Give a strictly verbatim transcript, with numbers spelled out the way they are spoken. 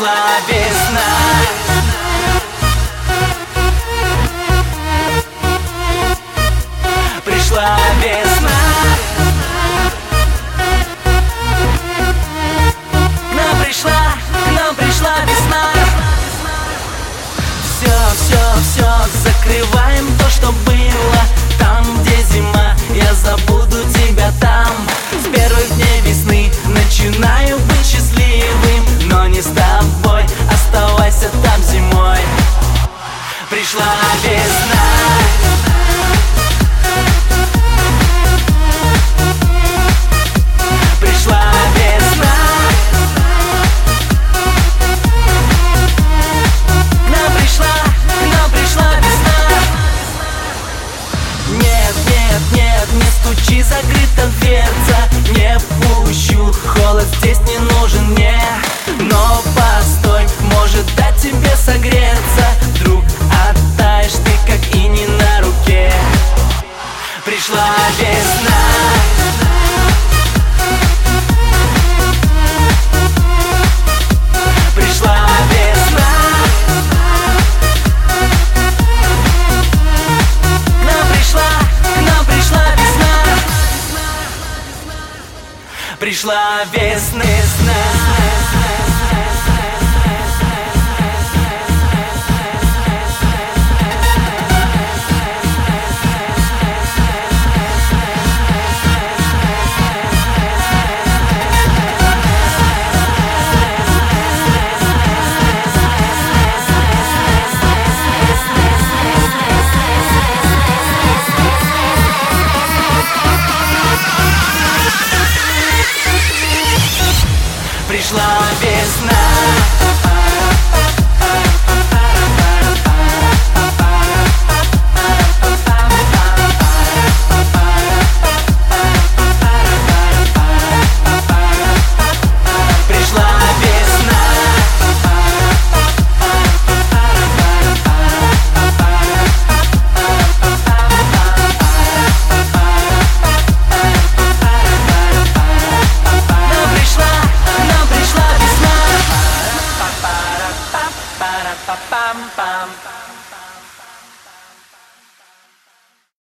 Пришла весна. Пришла весна. К нам пришла, к нам пришла весна. Все, все, все, закрываем то, что было. Там, где зима, я забуду тебя там. С первых дней весны начинаю быть счастливым, но не с тобой, оставайся там зимой. Пришла весна. Пришла весна. К нам пришла, к нам пришла весна. Нет, нет, нет, не стучи, закрыта дверца. Не пущу, холод здесь не нужен мне. Но постой, может дать тебе согреться. Вдруг оттаешь ты, как иней на руке. Пришла весна. Пришла весна. К нам пришла, к нам пришла весна. Пришла весна.